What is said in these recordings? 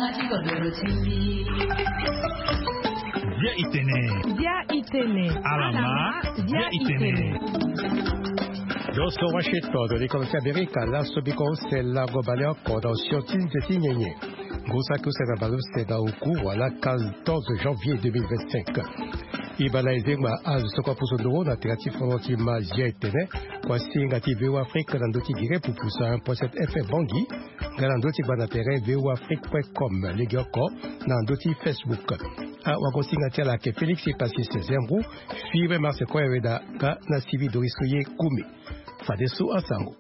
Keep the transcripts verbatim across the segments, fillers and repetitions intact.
Dia itene. Dia itene. Alama. Dia itene. Dosto Washington, les commerces américains, la Sobiko, c'est la globale dans Siotin de Tignye. Gosaku, c'est la balance, c'est dans au cours, voilà, quatorze janvier deux mille vingt-cinq. Ibalaise ma az soko pusondo na tirati fronti ma jetene kwa singati veu Afrique dans doti gire pour pousser un point sept F Bangi dans doti banatere veu afrique point com les goko dans doti Facebook a wako singati la ke Félix Passis Zembrou fibre marse ko weda ka na civi dorisoye kumi fadesu asango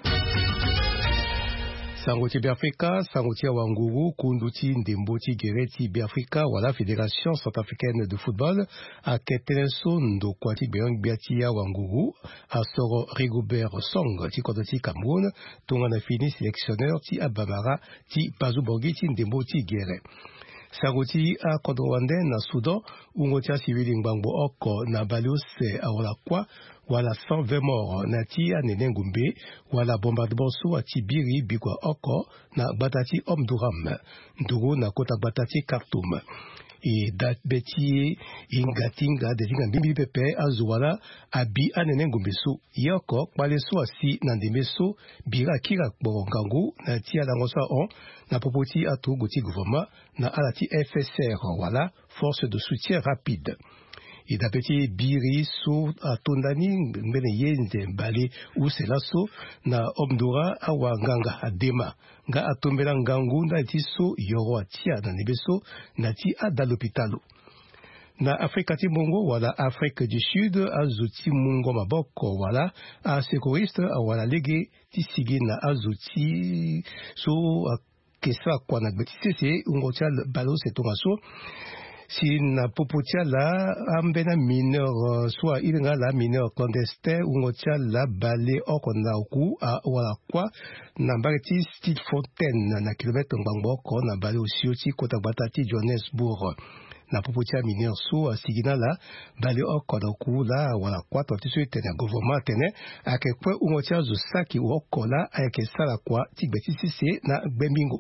Sangoti Biafrika, Sangoti Wanguru, Kunduti Ndemboti Gereti Biafrika, voilà Fédération centrafricaine de football, à Keteneso Ndokwati Beyang Biatia Wanguru, à Soro Rigobert Song, Ti Kodoti Cameroun, Tongana Fini sélectionneur, Ti Abamara, Ti Pazubogi, Ti Ndemboti Gere. Sangoti a Kodrowande na Soudan, Ungotia Civil Ngbango Oko, na Baliose Awolakwa, wala cent vingt morts na ti a Nenengumbe, wala bombardement so a Tibiri Bigwa Oko, na Batati Omduram, Nduru na Kota Batati Khartoum. Et dat beti ingatinga de zinga mbimbi pepe azuwala abi a Nenengumbe so, yoko, kwale so a si nandemeso, bira kira borongangu, na ti a langosa on, na popoti a to goti gouvernement, na alati F S R, wala, force de soutien rapide. Et d'appétit biri so a tondani mbene yenze mbale ou selaso na omdora awanganga adema nga atombela ngangu na ti so yoro atia na nebeso na ti ada l'hôpitalo na Afrika ti mongo wala Afrique du Sud azuti mongo maboko wala a secouriste wala lege ti sigi na azuti so kesa kwa na betise ungotia balo se tomaso si na popotia la ambena mineur soit il nga la mineur clandestin ou ngotia la balé okona oku a wala kwa na mbati style fontaine na kilomètre ngbango ko na balé aussi aussi kota batati Johannesburg na popotia mineur so sigina la balé okona oku la wala kwa to so tene gouvernement tene akekwe ou ngotia zo saki okola ayeke sala kwa tibeti sisi na Bemingo.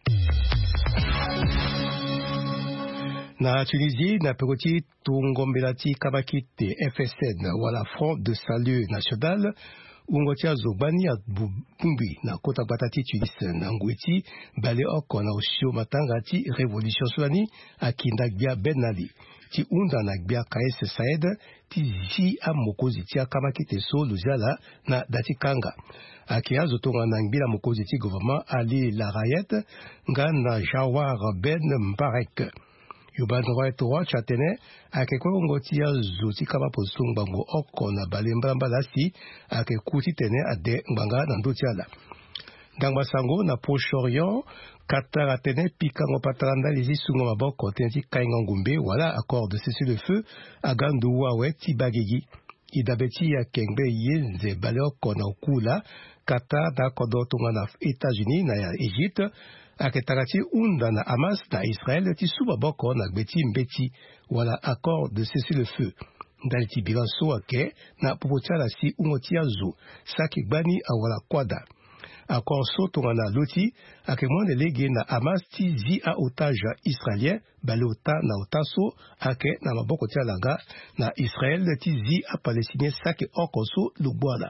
Na Tunisie, na Pekoti Tungombelati Kabakite F S N, wala Front de Salut National, Ungotia Zobani à Bumbi, na Kota Batati Tunis, na Ngweti, Bale Oko na Oshio Matangati, Révolution Solani, à Kindagbia Ben Ali. Ti unda na gbia K S Saed, ti zi a mokozi ti a Kabakite So Luzala na Dati Kanga. Akia zotonga na ngbila mokozi ti gouvernement Ali Larayet, nga na Jawar Ben Mbarek. Yuban droit droit chatene akekwe ngotia zuti kama posung bango oko na balemba mbalasi akekuti tene ade nganga na ndotiala dangba sango na Proche-Orient Qatar atene pikango patranda lizi sungo maboko tenzi kainga ngumbe wala accord de cessez-le-feu agandu wawe tibagigi idabeti ya kengbe yenze baloko na okula Qatar da kodotunga na États-Unis na ya Égypte aketarati unda na Hamas na Israël ti suba boko na gbeti mbeti wala accord de cessez-le-feu ndali ti bilanso ake na popotia la si ungoti azu saki gbani awala kwada accord so tonga na loti ake mwande lege na Hamas ti zi a otage israélien bale ota na otaso ake na maboko ti alanga na Israël ti zi a palestinien saki okoso lubwala.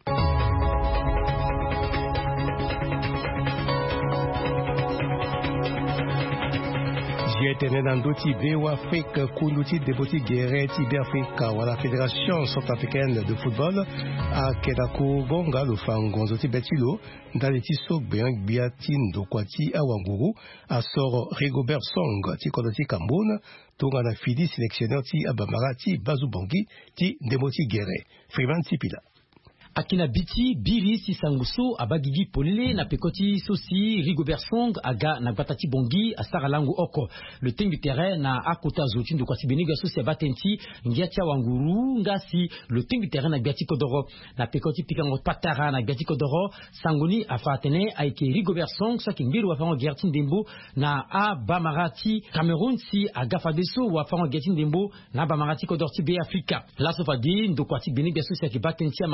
J'étais dans d'autres Béo Afrique, Koulouti, Deboti, Guéret, Tibé Africa, ou la Fédération centrafricaine de football, à Kedako, Gonga, le Fangonzoti Betilo, dans les Tissot, Béang, Biatin, Dokwati, à Wanguru, à Soro, Rigobert Song, Tikodoti Cameroun, Tongana Fidi, sélectionneur, Ti Abamara, Ti Bazoubangi, Ti Deboti, Guéret, Freeman Tipila. Akina biti biri si sanguso abagigi polele na pekoti sosi Rigobert Song aga na batati bongi asara langu oko le thème du terrain na akota zoti ndo kwati beniga sosi abatenti ngiatia wanguru ngasi le thème du terrain na biati kodoro na pekoti pikango patara na biati kodoro sangoni afatene aike Rigobert Song so kingiru wa fango Gertin Dembo na a Bamarati Cameroun si aga fadeso wa fango Gertin Dembo na Bamarati kodorti be Afrika la sofadi ndo kwati beniga sosi akibatenti amasekanita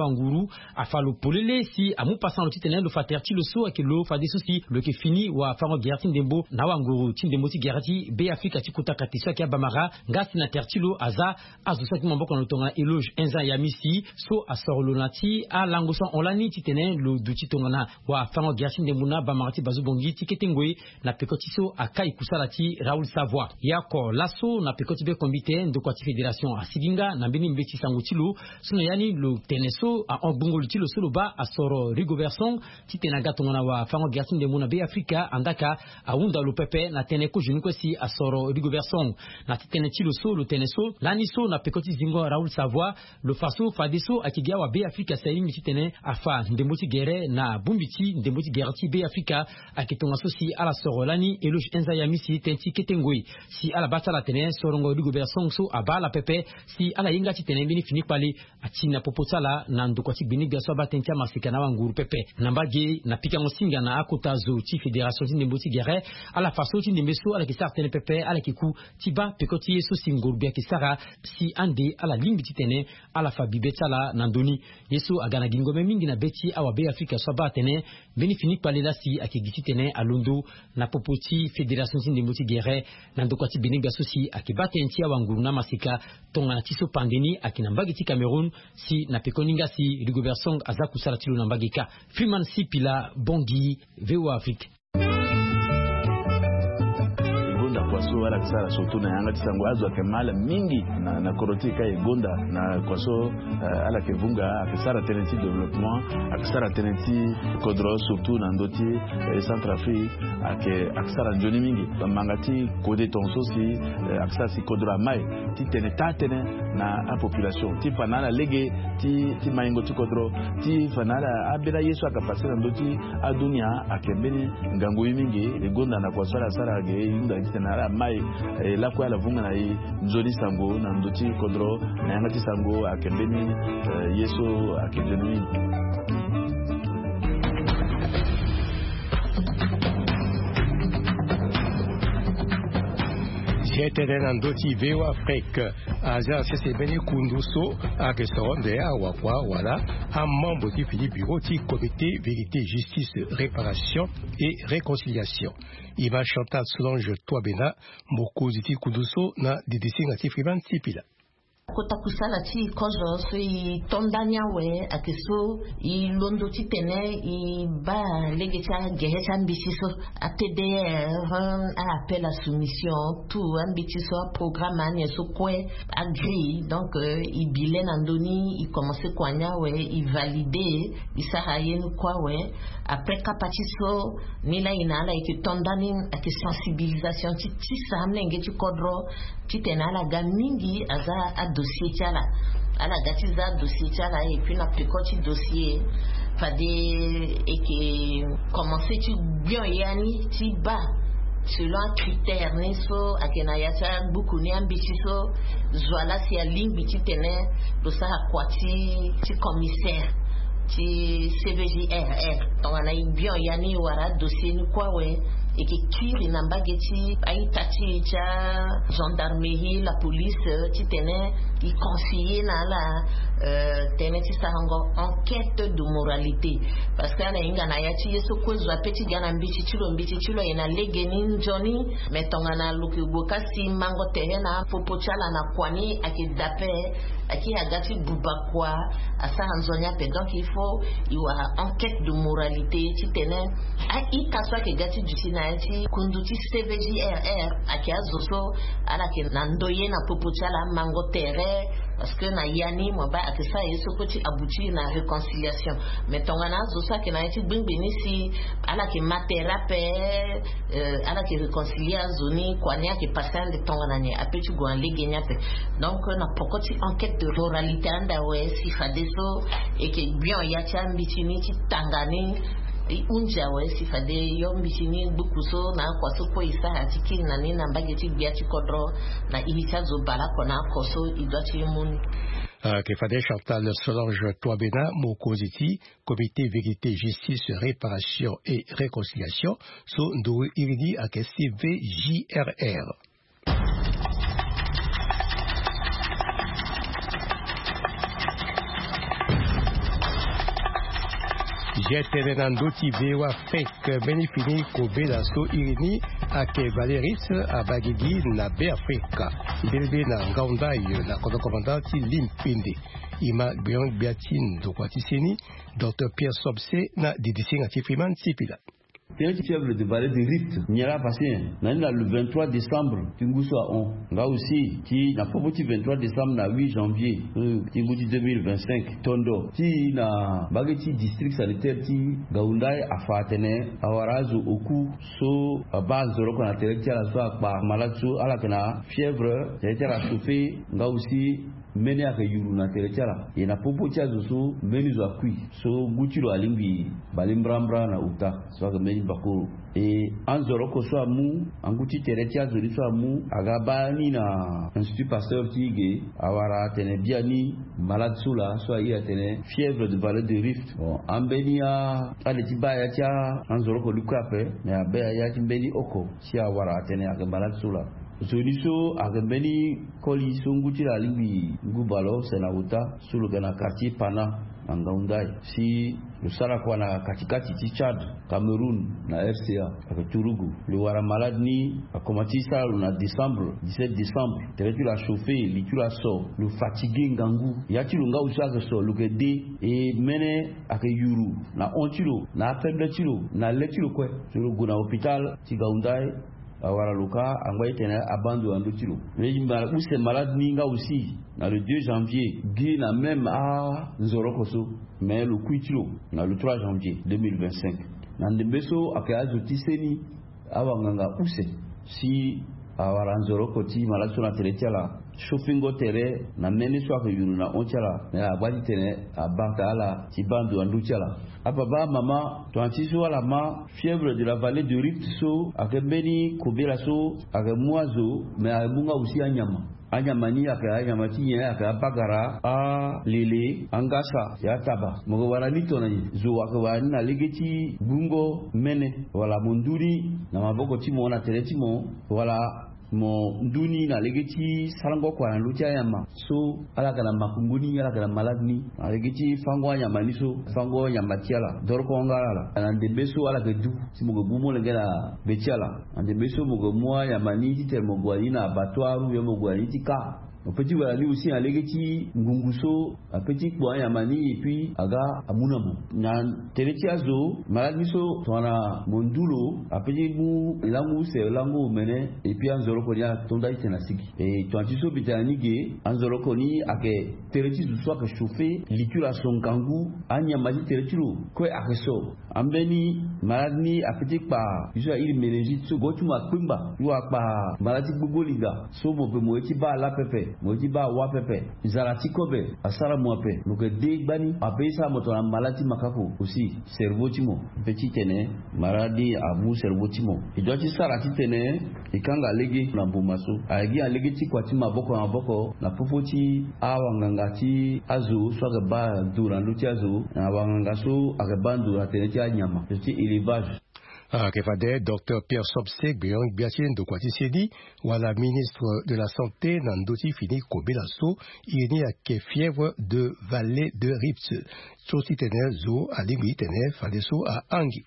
wanguru afalo polele si amu passant le titene lo faterti lo so akelo fa desusi le ke fini wa fango gerti ndembo na wanguru tindembo ti gerti be Afrika ti kuta katiswa ki abamara ngasi na tertilo aza azusa ki mamboko na tonga eloge enza ya misi so asoro nati a langosan olani titene lo duti tongana wa fango gerti ndembo na bamarati bazu bongi ti ketengwe na pekotiso akai kusalati Raoul Savoie yako laso na pekoti be kombite ndokwati fédération asiginga na mbeni mbeti sangutilo suna yani lo teneso a ongbongolo tilo solo ba asoro Rigobert Song titenaga tongana wa fango gerti ndembo na be Afrika andaka aunda lo pepe na teneko junuko si asoro Rigobert Song na titene tilo so lo teneso laniso na pekoti zingo Raoul Savoie lo faso fadeso akigia wa be Afrika saimi titene afa ndembo ti gere na bumbiti ndembo ti gerti be Afrika akitonga so si ala soro lani eloge enza ya misi tenti ketengwe si ala bata la tene sorongo Rigobert Song so abala pepe si ala yinga ti tene bini fini pali atina popotala na ndokwati bini biaso ba tentia masika na wanguru pepe nambage na pika ngosinga na akota zo ti fédération ti ndembo ti gere ala faso ti ndembe so ala ki sar tene pepe ala ki ku tiba pekoti yeso singol bia ki sara si ande ala limbi ti tene ala fa bibetala na ndoni yeso agana gingome mingi na beti awa be Afrika so ba tene bini fini pali la si akigiti tene alondo na popoti fédération ti ndembo ti gere na ndokwati bini biaso si akibate ntia wanguru na masika tonga na tiso pandeni akina mbagi ti Cameroun si na pekoninga si Rigobert Song aza kusala tilo na mbagi ka Freeman si pila bongi V O A Afrique kwaso wala kisara sotu na yanga tisango azo akemala mingi na, na korotika egonda na kwaso uh, ala kevunga akisara tenenti development akisara tenenti kodro surtout na ndoti eh, Centrafrique ake akisara njoni mingi mangati kode tonso si eh, akisara si kodro mai ti tene tatene na a population ti fanala lege ti ti maingo ti kodro ti fanala abira yesu akapasi na ndoti adunia akembeni ngangu mingi egonda na kwaso ala sara ge yunda tena mai eh, la kwa la vunga na yi nzoni sango na ndoti kodro na yanga ti sango akembeni eh, yeso akejeni C'était un ndoti V O A Afrique aza sese beni kunduso a restaurant de awakwa wala un membre qui fait du bureau du comité vérité justice réparation et réconciliation Iva Chantal Solange Toabena mokoziti kunduso na didisi ngati Freeman Sipila kota kusala ti kozo so i tondanya we akiso i londo ti tene i ba lege cha gehe cha mbisiso a T D R a appel à soumission tout ambitiso programme anye so kwe agree donc uh, i bilen andoni i commencer kwanya we i valider i sahayen kwa we après kapatiso nila inala i tondani ake sensibilisation ti ti samne nge ti kodro ti tene ala gamingi aza a dossier tchala ala gatiza dossier tchala et puis na pekoti dossier fade et que commencer tu bien yani ti ba selon critère ni so akena yacha beaucoup ni ambitiso zwala si a ligne ti tene do sa kwati ti commissaire ti C V J R R donc ana bien yani wara dossier ni kwa we et qui tire na mbageti ai tati cha gendarmerie la police ti tene i conseiller na la euh, tene ti sarango enquête de moralité parce que ana inga na yati yeso kwezo apeti gana mbichi chilo mbichi chilo ina legeni njoni metonga na luki bokasi mango terena popo chala na kwani akidape aki agati bubakwa asa hanzonya pe donc il faut il y a enquête de moralité ti tene a i kaswa ke gati jusina ti kunduti C V J R R aki azoso ala ke nandoye na popo chala mango tere parce que na yani mo ba akisa yeso ko ti abuti na réconciliation mais tongana zosa ke na ti gbengbeni si ala ke matera pe euh, ala ke réconcilier zoni kwanya ke passer de tongana ni apeti go en legenya pe donc na pokoti enquête de moralité anda we si fadeso et que bien ya ti ambitini ti tangani unja we si fade yo mbitini bukuso na kwaso ko isa atiki na ni na mbageti biati kodro na initia zo bala kona koso idwati mun Uh, que fade Chantal Solange Toabena mokoziti comité vérité justice réparation et réconciliation so ndo iridi ak C V J R R. Jetenenando Tibewa Fek Benifini Kobe la So Irini Ake Valeris Abagigi na Beafrika Belbe na Ngaundai na Kodo Komandati Limpinde Ima Bion Biatin Dokwatiseni docteur Pierre Sobse na Didisinga Tifriman Sipila. Tene fièvre de vallée de Rift nyara passé nani na le vingt-trois décembre tinguso a on nga aussi ti na popoti vingt-trois décembre na huit janvier tinguti deux mille vingt-cinq tondo ti na bageti district sanitaire ti gaundai afatene awarazo oku so base roko na telectia la so pa malade so ala kana fièvre telectia la chauffer nga aussi mene aka yuru na telectia la et na popoti azo so meni zo akui so gutiro alimbi balimbrambra na uta so ka meni bakuru et anzoroko so amu anguti teretia zori so amu agabani na institut Pasteur Tige awara tene biani malade sula so iya tene fièvre de vallée de Rift bon ambenia aleti baya tia anzoroko lukape na baya ya timbeni oko si awara tene aga malade sula Zoniso agambeni koli songuti la libi ngubalo senauta sulu gana quartier Pana Ngaundai si le sarakwa na katikati ti Chad Cameroun na R C A avec Turugu le wara malade ni a commencé ça na décembre dix-sept décembre tu la chauffé li tu la so le fatigué ngangu ya ti lunga usa so le gede e mene ake yuru na ontilo na faible tilo na letilo kwe sur le guna hôpital ti Ngaundai awara luka angwa tena abandu ando tilo mais où c'est malade ninga aussi na le deux janvier gi na même à Nzorokoso mais le kuitilo na le trois janvier deux mille vingt-cinq na ndembeso akazo tiseni awanganga use si awara Nzorokoti malade so na teletala shoppingo tere na meni so akayuru na onchala na abati tene abanta ala tibandu ando tala apa ba mama twantiso wala ma fièvre de la vallée de Rift so akembeni kobela so akamuazo mais amunga usi anyama anyama ni aka anyama tinya aka bagara a lele angasa ya taba mogo wala nitona ni zo akawani na legeti bungo mene wala munduri na maboko timo na teletimo wala mo nduni na legeti salango kwa lutia yama so ala kana makunguni ala kana maladni na legeti fango yama niso fango yama tiala dorko ngala na ndebeso ala gedu simogo bumo lengela betiala ndebeso mogo moa yama ni ti termo ina abattoiru yo mogo ni tika petit voilà lui aussi alegeti ngunguso a petit bois yamani et puis aga amunamo na teretiazo maladiso tona mondulo a petit bu langu se langu mene et puis anzoro konia tonda itena siki et twantiso bitanige anzoro koni ake teretizo soit que chauffer likula son kangu anya maji teretilo ko akeso ambeni maladni a petit pa biso il meningite so gotuma kwimba yo pa maladi gbogoliga so mo be mo eti ba la pepe moji ba wa pepe izarati kobe asara moape nuke de bani apesa moto na malati makako aussi cerveau timo petit tene maradi amu cerveau timo idoti sarati tene ikanga legi na bumaso agi alegi ti kwati maboko na boko na popoti awangangati azu swaga ba dura luti azu na wangangaso agabandu na tene ti anyama petit élevage. Kefade, docteur Pierre Sobse, Biong Biatien de Kwatisedi, ou la ministre de la Santé, Nandoti Fini Kobelaso, il y a que fièvre de vallée de Rift. Sosi Tenel Zo, à Lingui Tenel, Fadeso à Angi.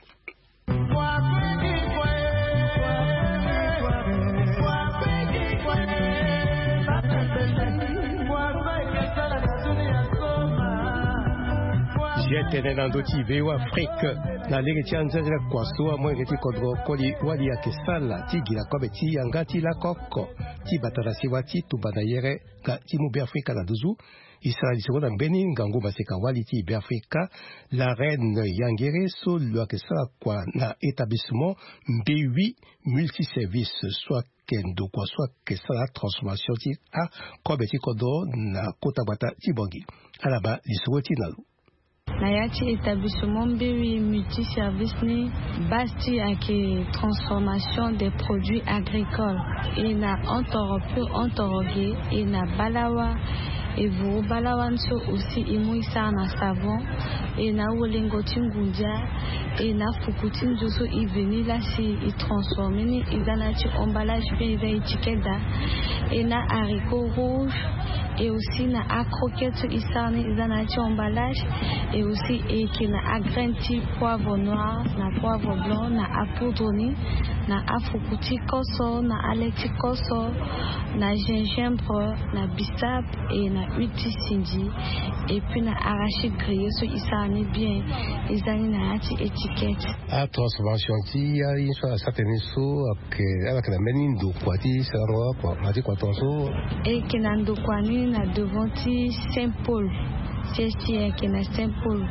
Jetenenando Tibewa Afrique na legeti anzaza kwaso amwe ngeti kodro koli wali ya kesala tigi la kobe ti yangati la koko ti batarasi wati tu badayere ga timu be Afrika na duzu Israël seconda mbeni ngangu baseka wali ti be Afrika la reine yangere so lo kesala kwa na établissement B huit multiservice soit kendo kwa soit kesala transformation ti a kobe ti kodro na kota bata ti bongi alaba lisoti nalu Nayati établissement B huit multiservice ni basti ake transformation des produits agricoles et na antorope antoroge et na balawa et vous balawanso aussi imuisa na savon et na wolengoti ngundia et na fukutin joso i veni là si i transformer ni izanachi emballage bien étiquette et na haricot rouge et aussi na a croquette isani izanachi emballage et aussi et qui na a grain type poivre noir na poivre blanc na a poudre ni na a fukuti koso na aleti koso na gingembre na bissap et na uti sindi et puis na arachide grillé so isani bien izani na ati étiquette a transformation ti ya inso a certaine so que avec la menindo kwati sarwa kwa mati kwa tonso et kenando kwani na devanti Saint-Paul c'est c'est que na Saint-Paul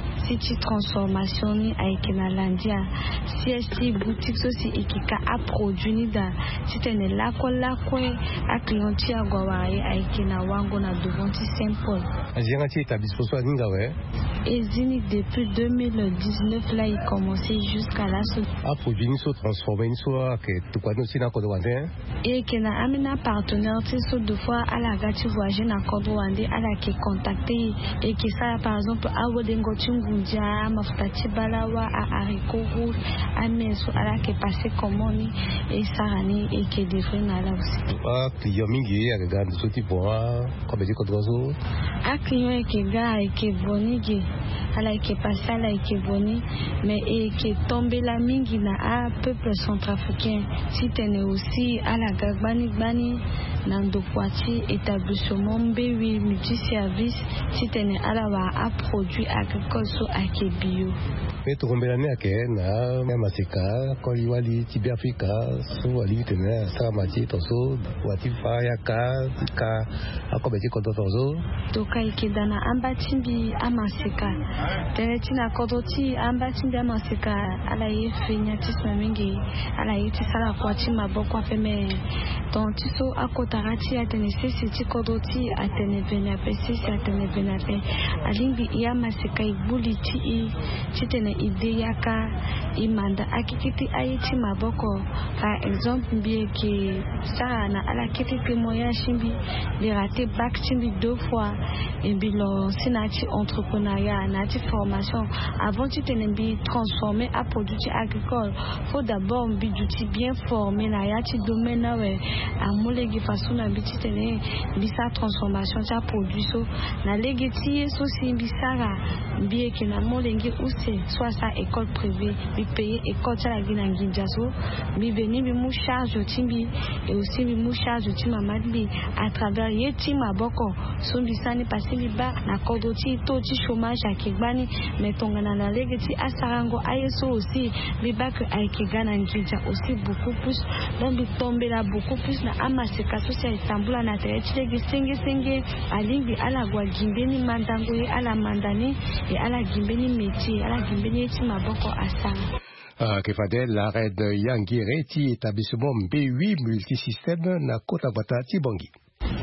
si transformation ni avec na landia si si boutique so si ikika a produit ni da si tene la ko la ko a clienti agwa avec na wango na devanti Saint-Paul azianga ti établissement so ninga we et zini depuis deux mille dix-neuf là il commençait jusqu'à là so a produit ni so transformé ni so que tout quoi no si na ko wande et que na amina partenaire ti so deux fois à la gati voyager na ko wande à la qui contacter et que ça par exemple a wodengo tingu dia mafuta balawa a haricot rouge a meso ala ke passé comment ni et sarani et que devrait na là aussi a client mingi a ganda so tipo a comme dit kodrozo a client ke ga et que bonigi ala ke passé ala ke boni mais et que tomber la mingi na a peuple centrafricain si tene aussi ala gagbani bani nando kwati établissement B huit multiservice si tene ala wa a produit agricole so ake bio pe to kombela ne ake na na masika ko liwali tibi Afrika so wali tene sa mati to so wati fa ya ka ka akobe ti ko to so to kai kidana amba timbi amasika tene tina kodoti amba timbi amasika ala yefenya tisma mingi ala yiti sala kwati maboko afeme ton tiso akotarati atene sisi ti kodoti atene vena pe sisi atene vena pe alingi ya masika ibuli ti i titene ide yaka imanda akikiti ayiti maboko par exemple bien que ça na ala kiti moyen chimbi les raté bac chimbi deux fois et bilo sinati entrepreneuriat nati formation avant titene bi transformer à produit agricole faut d'abord bi duti bien formé na yati domaine na we amulegi façon na bi titene bi sa transformation ça produit so na legeti so si bi sara bien que na molengi use soit ça école privée bi payer école ça la gina nginjaso bi veni bi mu charge timbi et aussi bi mu charge timamadi à travers yeti maboko so bi sani passer bi ba na kodoti to ti chômage akigbani metonga na la legeti asarango ayeso aussi bi ba que aikigana nginja aussi beaucoup plus donc bi tomber là beaucoup plus na amaseka social Istanbul na tete legi senge senge alingi ala gwa gimbeni mandango e ala mandani et ala gimbeni métier ala gimbeni ti maboko asa Uh, que fadel l'arrêt de Yangire ti établissement B huit multisystème na Kota Bata ti Bangui.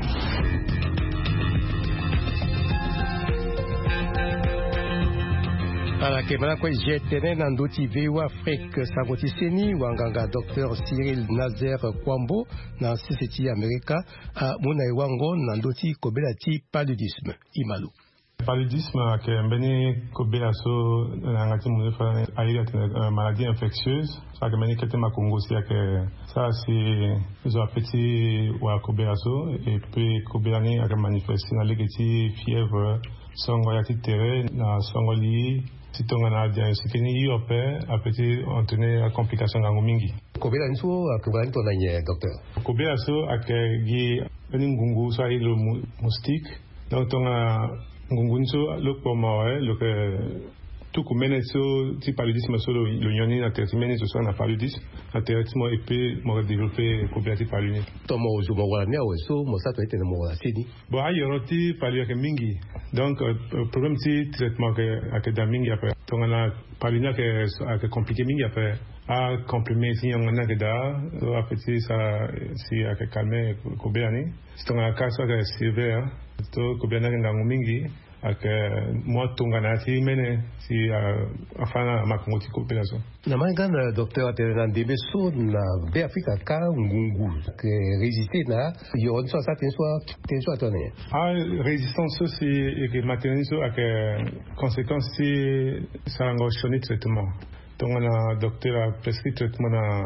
ala ke mana ko jetene na ndoti vewa Afrique sangoti seni wanganga Docteur Cyril Nazer Kwambo na siseti Amerika a mona wango na ndoti kobela ti paludisme imalu paludisme ke mbeni kobela so na ngati mu fa ayi une maladie infectieuse ça que mbeni kete makongo si que ça c'est ils ont appétit wa kobela so et puis kobela ni a manifesté na legeti fièvre songo ya titere na songo li sitonga na diagnostic ni yope apeti ontene a complication ngango mingi kobela nso akubani to na nye docteur kobela so akegi beni ngungu so ayi lo moustique donc tonga ngungu nso lo pomo lo que tout comme meneso ti paludisme so lo nyoni na traitement so na paludisme na traitement et puis mo développer kobela ti paludisme to mo zo mo wala ne o so mo sa to ete mo wala sini bo ayo ti paludisme mingi donc problème ti traitement que akeda mingi après donc na paludisme que que compliqué mingi après a complément si on a que da après ça si a que calmer kobela ni c'est un cas que sévère to kobela ngango mingi ake mo tongana ti mene si afana makongo ti population. Na mangana docteur Atenan Debeso na be Afrika ka ngungu que résister na yon so sa ten so ten so atone. Ah résistance aussi et que maintenir so ake conséquence si ça engochoni traitement. Donc on a docteur a prescrit traitement na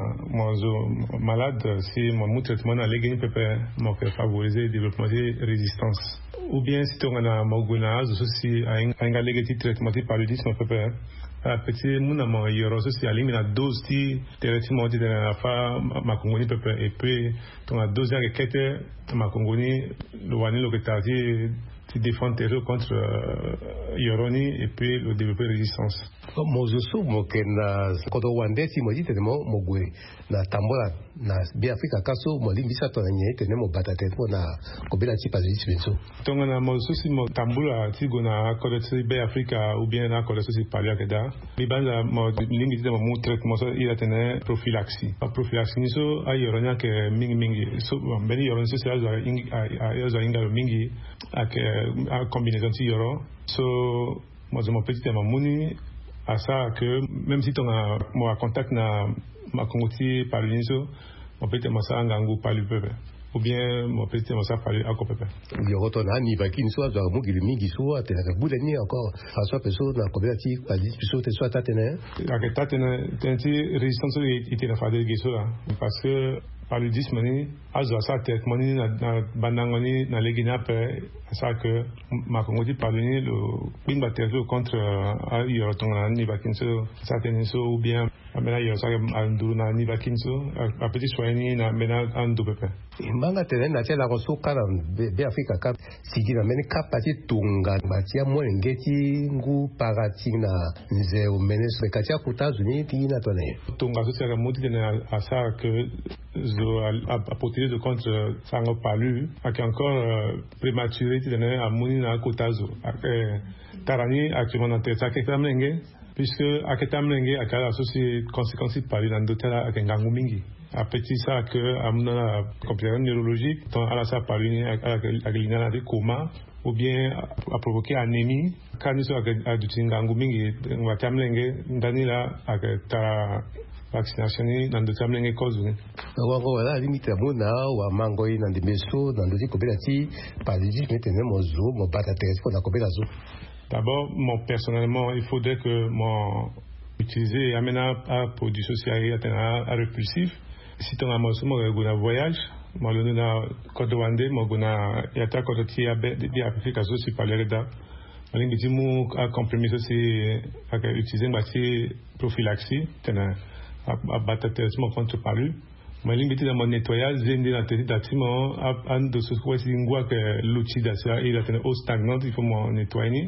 mo malade si mo traitement na legeni pepe mo que favoriser développement de résistance. Ou bien si on a moguna aussi a un legeti traitement par le disme pepe a petit muna mo yoro aussi a limina dose ti traitement de la fa makongoni pepe et puis on a dose avec kete makongoni le wani lo que tati qui défend terre contre euh, Yoroni et puis le développer résistance. Mozoso mokena kodo wande ti mo dite mo mogwe na tambola na bi Afrika kaso mo limbisa to nye tene mo batate po na kobela ti pazisi benso. Tonga na mozoso si mo tambola ti gona kodo ti bi Afrika ou bien na kodo si palia keda. Bi banza mo limbisa mo mo traitement so ira tene prophylaxie. A prophylaxie ni so a Yoronia ke mingi mingi so beni Yoroni so se azo ingi a azo inga mingi ak a combinaison ti Yoro. So moi je mon petit tema muni à ça que même si tu as moi contact na ma congoti par l'uniso mon petit moi ça ngangu par le peuple ou bien mon petit moi ça par le ako peuple il retourna ni vakin soit dans mon gilmi giso à te la boudani encore à soit personne na coopérative à dix personnes te soit tatene la que tatene tenti résistance était la fade giso là parce que par le dix mani azo ça tête mani na bandangoni na legina pe ça que ma congoti par le le bin batterie contre a il retourna ni vakin so ça tene so ou bien amena yo ça andu na ni vakin so a petit soigner na mena andu pepe manga tene na tela ko kara be Afrika ka sigina mene kapati tunga batia mo ngeti ngu parati na nze o menes katia kutazuni ti na tone tunga so sera moti tene à ça que zo a apporter de contre ça ngo palu ak encore prématuré tene a moni na kotazo ak tarani actuellement na tesa ke tamlenge puisque aketamlenge akala associé conséquences par une endotela ak ngangu mingi a petit ça que amna complication neurologique dans à la ça par une ak linana de coma ou bien a provoquer anémie quand nous a du ngangu mingi watamlenge ndani la ak ta vaccination ni nando tamlenge cause ni wango wala limite mona wa mango ina ndimeso nando di kobelati paliji metene mozo mo batate ko na kobelazo. D'abord, moi personnellement, il faudrait que mon utiliser amena à produits sociaux à à repulsif. Si tu as un voyage, moi le na côte wande, moi gona yata côte tia be de Afrique so si parler da. Moi ngi mu a comprimé ça c'est à utiliser bati prophylaxie, tena à battre contre palu. Moi ngi biti mon nettoyage zende na tête d'atimo à de ce quoi si ngwa que l'outil d'assa il a tena eau stagnante, il faut mon nettoyer.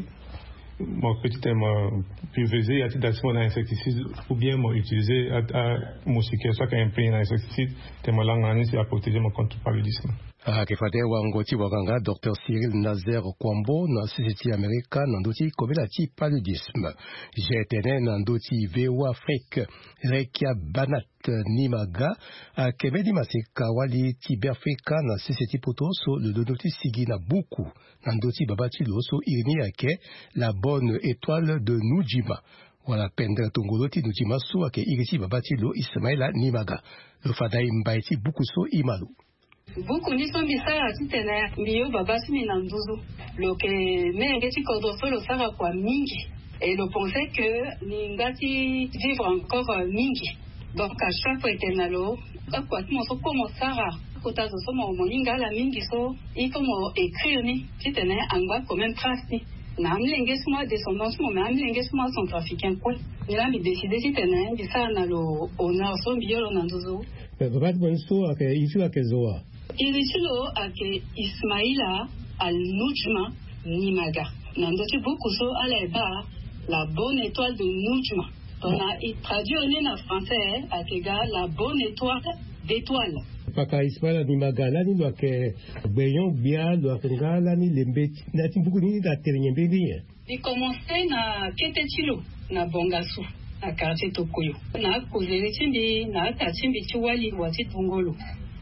Mon petit thème pulvérisé à titre d'action d'insecticide ou bien moi utiliser à moustiquaire soit qu'un peu d'insecticide thème langue c'est à protéger mon contre paludisme. Ah, que fate wangoti waganga docteur Cyril Nazer Kwambo na Société américaine nandoti kobelati paludisme. J'ai tenu nandoti V O Afrique Rekia Banat Nimaga a Kemedi Maseka wali Tiberfrika na Société Poto so le donoti sigi na beaucoup nandoti babati loso irini ake la bonne étoile de Nujima. Voilà pendra tongoloti Nujima so ake irisi babati lo Ismaila Nimaga. Le fadai mbaiti beaucoup so imalu. Beaucoup ni sont bisara titena mbio babasi minanduzu loke mengeti kodoso lo sara kwa mingi et le penser que ningati vivre encore mingi donc à chaque fois etenalo kwa timo so como sara kota so mo moninga la mingi so il faut mo écrire ni titena angwa comme même trace ni na mlenge suma descendance mo na mlenge suma centrafricain quoi il a décidé titena bisara na lo honneur so mbio lo nanduzu Babat bonso ake isu ake zoa Irisilo ake Ismaila al-Nujma Nimaga. Nandoki beaucoup so aleba la bonne étoile de Nujma. On a traduit en français akega la bonne étoile d'étoile. Paka Ismaila Nimaga lani lo ake beyon bia lo ake lani lembeti na timbuku ni da terenyembe bien. Il commençait na Ketetilo na Bongasu na quartier Tokoyo. Na kozere timbi na tatimbi chiwali wati Tongolo.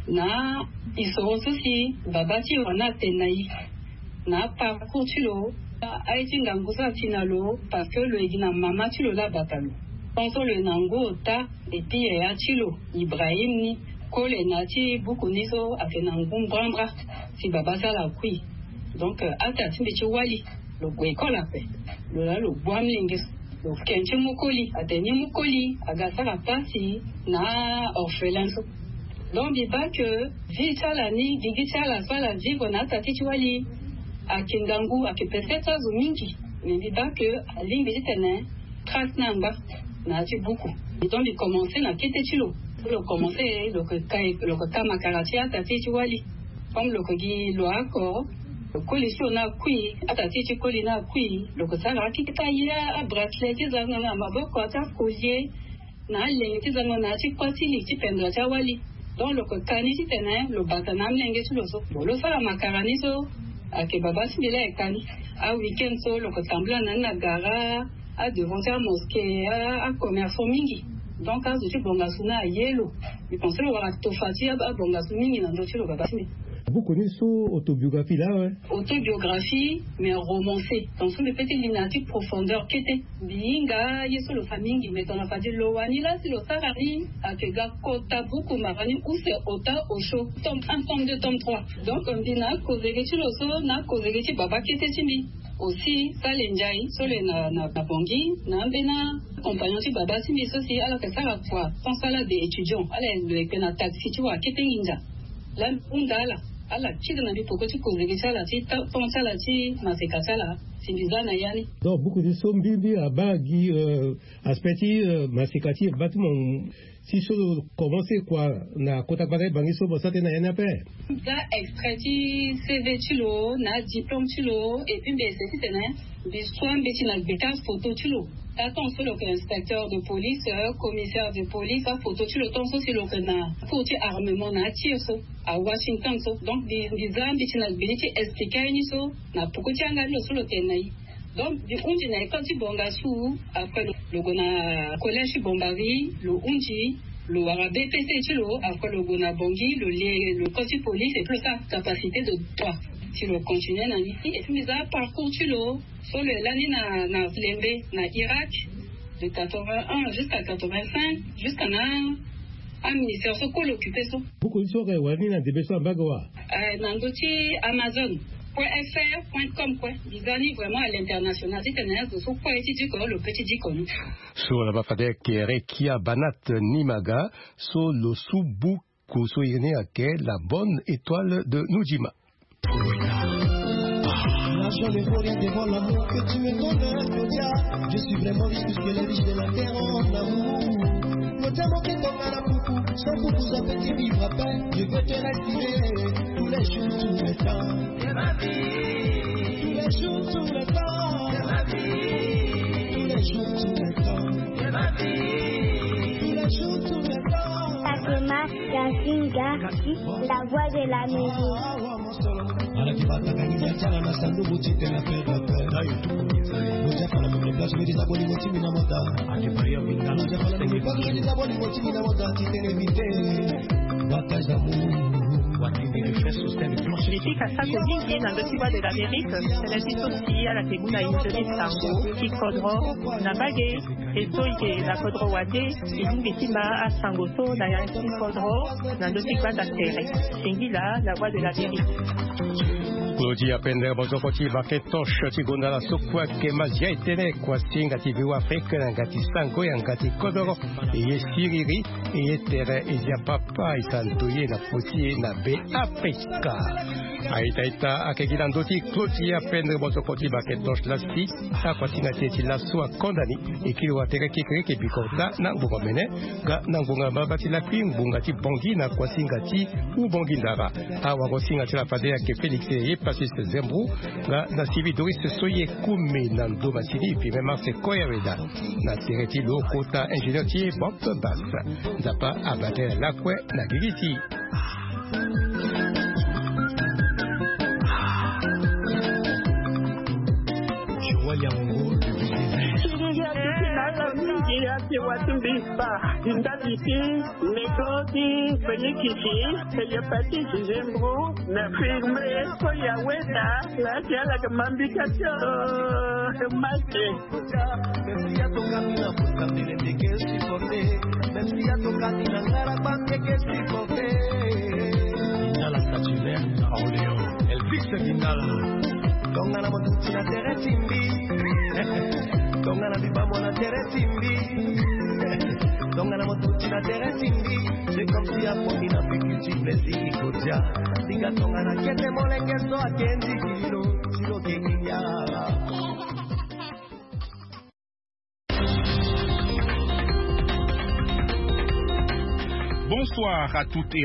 Na isoro sosi babati wana tenai na parcours tulo Aïti Ngangusa Tinalo, parce que le Egina Mama Tilo la Batalo. Pensons le Nango Ta, et puis Yachilo, Ibrahim Ni, Kole Nati, Bukuniso, Akenangum Brambra, si Babasa la Kui. Donc, Atati Wali, le Gweko la paix, le la le Boamlinges, le Kenche Mukoli, Ateni Mukoli, Agasa la Pasi, Na orphelinso. Donc, il va que, Vichalani, Vigichala, Sala, Vivona, Tati Wali, à Kingangu, à Kepeseta, Zumingi, mais il va que, à l'Invitene, Trasnamba, n'a beaucoup. Et donc, il commençait à quitter Chilo. Il commençait, le Kamakaratia, Tati Wali, comme le Kogi, le Akor, le coalition n'a qui, à Tati Colina qui, le Kosala, qui tailla à bracelet, Tizana, Maboko, Collier, n'a l'Ingitizana, Chipati, Chipendra Wali. Donc, le Kani, le Batanam, l'Ingetuloso, le Sala Macaraniso, à Kebaba Simila et Kani, à week-end, le Kosambla, Nagara, à devant la mosquée, à commerçant Mingi. Donc, à ce Bongasuna à Yelo, il pensait avoir un Tofati à Bongasumi, dans d'autres Babasmi. Vous connaissez son autobiographie là, ouais? Autobiographie, mais romancée. Dans son petit lunatique profondeur qui était Binga, Yeso le famille, mais on a pas dit Loani là, c'est le Sarari, à Kega Kota Buku Marani, ou c'est Ota Osho, tome un, tome deux, tome trois. Donc, on dit na Kozegeti Loso, na Kozegeti Baba qui était Simi. Aussi, ça l'enjaille, sur le na na Bangui, na Bena, compagnon de Baba Simi, aussi, alors que ça va quoi, sans ça là des étudiants, alors le Kena taxi, tu vois, qui était Ninja. Là, on a là. ala chida na bipo koti kozekisa la ti tonsa la ti masekasa la sindizana yani. Donc beaucoup de sommes bibi abagi aspecti masekati bâtiment si solo commencer quoi na kota pare bangi so bosate na yana pe. Da extraiti C V tilo na diplôme tilo et puis ben c'est c'est né bisouan beti na bekas photo tilo. Attends, c'est le inspecteur de police, commissaire de police, à photo, tu le temps, c'est le canard. Pour tu armement, na tir, à Washington, donc, des armes, des inabilités, expliquer, ni so, na pourquoi tu as gagné sur le tenai. Donc, du coup, tu n'as quand tu bongasou, après le gona collège Bombari, le unji, le arabé P C, tu l'as, après le gona bongi, le côté police, et plus sa capacité de droit. Tu le continues dans l'ici, et puis, ça, parcours, tu l'as. Sur l'année na na Lembe na Irak de quatre-vingt-un jusqu'à quatre-vingt-cinq jusqu'à na un ministère so ko l'occupé so beaucoup so re wani na de beso bagawa euh nandoti amazon point f r point com quoi disani vraiment à l'international c'est un de so quoi ici ko le petit dit connu so la bafade ke rekia banat nimaga so lo subu ko so yene ake la bonne étoile de Nujima. Je ne vois rien devant l'amour que tu me donnes, Claudia. Je suis vraiment riche puisque les riches de la terre en amour. Claudia, mon qui tombe à la poucou, sans poucou, ça peut te vivre à peine. Je veux te respirer tous les jours, tous les temps. C'est ma vie. Tous les jours, tous les temps. C'est ma vie. Tous les jours, tous les temps. C'est ma vie. Tous les jours, tous les temps. Takema Kasinga, la voix de la musique. Anakipata kanisa chana na sanduku chite na pepa pepa Moja fala mwenye place me disaboli mo chimi na moda Moja fala mwenye place me disaboli mo chimi na moda Chite vite Bataille d'amour Nilifika sako nyingi na ndotiwa de l'Amérique, senesi sosi ala teguna injoni sango, kikodro, na bage, eto ike na kodro wade, ilungi tima a sango to na yanki kodro, na ndotiwa da tere. Shingila, la voix de l'Amérique. Claudia Pender Bozokoti Baketosh Tigondala Sokwa Kemazia Etene Kwasinga Tiviwa Afrika Ngati Sango Ngati Kodoro Eye Siriri Eye Tere Ezia Papa Isantoye na Fotie na Be Afrika Aita Ita Akegidandoti Claudia Pender Bozokoti Baketosh Lasti Akwasinga Teti Lasua Kondani Ekiliwa Tere Kikere Kebikota na Mbungomene Ga na Mbunga Babati Lapi Mbungati Bongi na Kwasingati Ubongi Ndara Awa Kosinga Tila Padea Ke Felix Eye Pasiste Zembru na na sivi Doris Soye Kume na Ndoma Sili puis même c'est Koyareda na Tereti Lokota ingénieur Tie Bob Bass Zapa Abate Lakwe na Gigiti Joya Mongo mingi atikinala mingi ati watu mbispa indaliti negoti fenikiki eyapati jembro na firme ko ya weta la tiala kamambikacho mache Même si à ton camino pour caminer des que supporter même si à ton camino ngara bande que supporter Guindala statuaire Orléo Elvis Guindala Tongana motuti na tere timbi Tongana bibamo na tere timbi Tongana motuti na tere timbi C'est comme si à fond il a fait culture plaisir Kodia Dinga tongana kete mole keso a kendi kilo Silo kekinya Bonsoir à toutes et